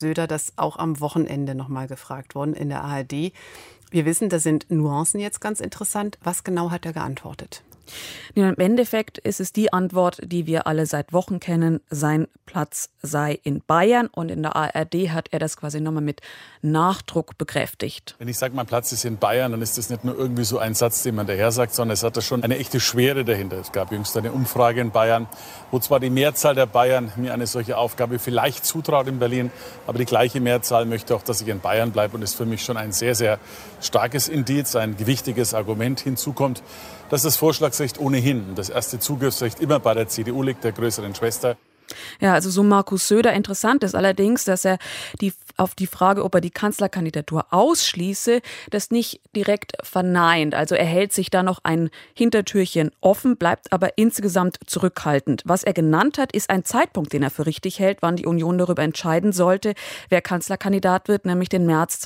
Söder das auch am Wochenende nochmal gefragt worden in der ARD. Wir wissen, da sind Nuancen jetzt ganz interessant. Was genau hat er geantwortet? Ja, im Endeffekt ist es die Antwort, die wir alle seit Wochen kennen. Sein Platz sei in Bayern. Und in der ARD hat er das quasi nochmal mit Nachdruck bekräftigt. Wenn ich sage, mein Platz ist in Bayern, dann ist das nicht nur irgendwie so ein Satz, den man daher sagt, sondern es hat da schon eine echte Schwere dahinter. Es gab jüngst eine Umfrage in Bayern, wo zwar die Mehrzahl der Bayern mir eine solche Aufgabe vielleicht zutraut in Berlin, aber die gleiche Mehrzahl möchte auch, dass ich in Bayern bleibe. Und das ist für mich schon ein sehr, sehr starkes Indiz, ein gewichtiges Argument. Hinzu kommt, dass das Vorschlagsrecht ohnehin, das erste Zugriffsrecht immer bei der CDU liegt, der größeren Schwester. Ja, also so Markus Söder. Interessant ist allerdings, dass er auf die Frage, ob er die Kanzlerkandidatur ausschließe, das nicht direkt verneint. Also er hält sich da noch ein Hintertürchen offen, bleibt aber insgesamt zurückhaltend. Was er genannt hat, ist ein Zeitpunkt, den er für richtig hält, wann die Union darüber entscheiden sollte, wer Kanzlerkandidat wird, nämlich den März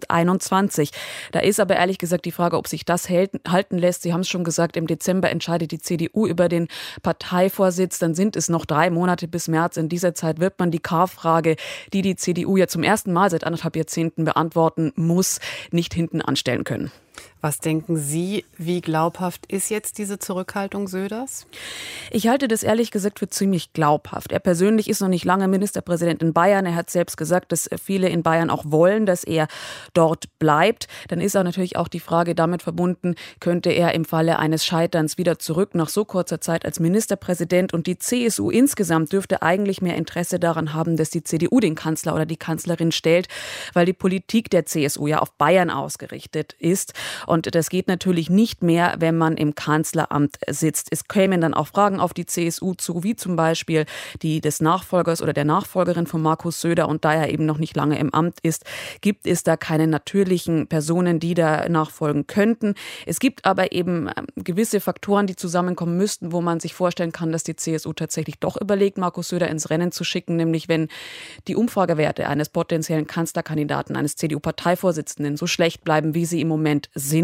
2021. Da ist aber ehrlich gesagt die Frage, ob sich das halten lässt. Sie haben es schon gesagt, im Dezember entscheidet die CDU über den Parteivorsitz. Dann sind es noch 3 Monate bis März. In dieser Zeit wird man die K-Frage, die CDU ja zum ersten Mal seit 1,5 Jahrzehnten beantworten muss, nicht hinten anstellen können. Was denken Sie, wie glaubhaft ist jetzt diese Zurückhaltung Söders? Ich halte das ehrlich gesagt für ziemlich glaubhaft. Er persönlich ist noch nicht lange Ministerpräsident in Bayern. Er hat selbst gesagt, dass viele in Bayern auch wollen, dass er dort bleibt. Dann ist auch natürlich auch die Frage damit verbunden, könnte er im Falle eines Scheiterns wieder zurück nach so kurzer Zeit als Ministerpräsident. Und die CSU insgesamt dürfte eigentlich mehr Interesse daran haben, dass die CDU den Kanzler oder die Kanzlerin stellt, weil die Politik der CSU ja auf Bayern ausgerichtet ist. Und das geht natürlich nicht mehr, wenn man im Kanzleramt sitzt. Es kämen dann auch Fragen auf die CSU zu, wie zum Beispiel die des Nachfolgers oder der Nachfolgerin von Markus Söder. Und da er eben noch nicht lange im Amt ist, gibt es da keine natürlichen Personen, die da nachfolgen könnten. Es gibt aber eben gewisse Faktoren, die zusammenkommen müssten, wo man sich vorstellen kann, dass die CSU tatsächlich doch überlegt, Markus Söder ins Rennen zu schicken. Nämlich wenn die Umfragewerte eines potenziellen Kanzlerkandidaten, eines CDU-Parteivorsitzenden so schlecht bleiben, wie sie im Moment sind.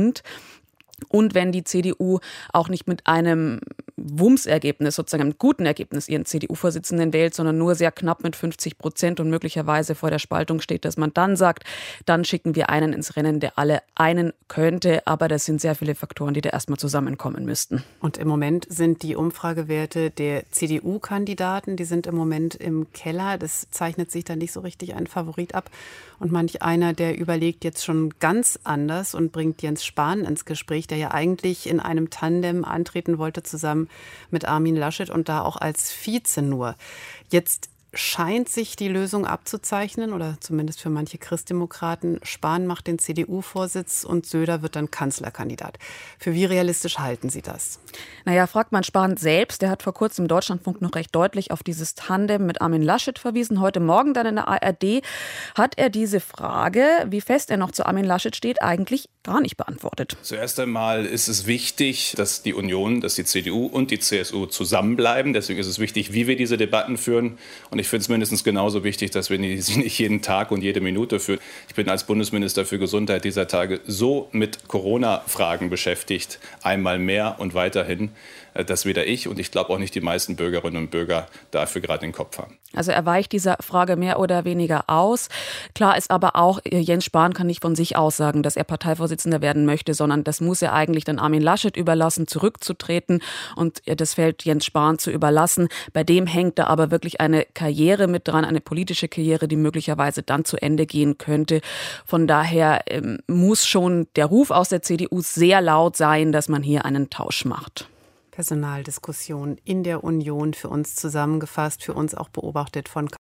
Und wenn die CDU auch nicht mit einem Wumms-Ergebnis, sozusagen einem guten Ergebnis, ihren CDU-Vorsitzenden wählt, sondern nur sehr knapp mit 50% und möglicherweise vor der Spaltung steht, dass man dann sagt, dann schicken wir einen ins Rennen, der alle einen könnte. Aber das sind sehr viele Faktoren, die da erstmal zusammenkommen müssten. Und im Moment sind die Umfragewerte der CDU-Kandidaten, die sind im Moment im Keller. Das zeichnet sich da nicht so richtig ein Favorit ab. Und manch einer, der überlegt jetzt schon ganz anders und bringt Jens Spahn ins Gespräch, der ja eigentlich in einem Tandem antreten wollte, zusammen mit Armin Laschet und da auch als Vize nur. Jetzt scheint sich die Lösung abzuzeichnen, oder zumindest für manche Christdemokraten. Spahn macht den CDU-Vorsitz und Söder wird dann Kanzlerkandidat. Für wie realistisch halten Sie das? Naja, fragt man Spahn selbst. Der hat vor kurzem im Deutschlandfunk noch recht deutlich auf dieses Tandem mit Armin Laschet verwiesen. Heute Morgen dann in der ARD hat er diese Frage, wie fest er noch zu Armin Laschet steht, eigentlich gar nicht beantwortet. Zuerst einmal ist es wichtig, dass die Union, dass die CDU und die CSU zusammenbleiben. Deswegen ist es wichtig, wie wir diese Debatten führen. Und ich finde es mindestens genauso wichtig, dass wir sie nicht jeden Tag und jede Minute führen. Ich bin als Bundesminister für Gesundheit dieser Tage so mit Corona-Fragen beschäftigt, einmal mehr und weiterhin, dass weder ich und ich glaube auch nicht die meisten Bürgerinnen und Bürger dafür gerade den Kopf haben. Also er weicht dieser Frage mehr oder weniger aus. Klar ist aber auch, Jens Spahn kann nicht von sich aus sagen, dass er Parteivorsitzender werden möchte, sondern das muss er eigentlich dann Armin Laschet überlassen, zurückzutreten. Und das fällt Jens Spahn zu überlassen. Bei dem hängt da aber wirklich eine Karriere mit dran, eine politische Karriere, die möglicherweise dann zu Ende gehen könnte. Von daher muss schon der Ruf aus der CDU sehr laut sein, dass man hier einen Tausch macht. Personaldiskussion in der Union für uns zusammengefasst, für uns auch beobachtet von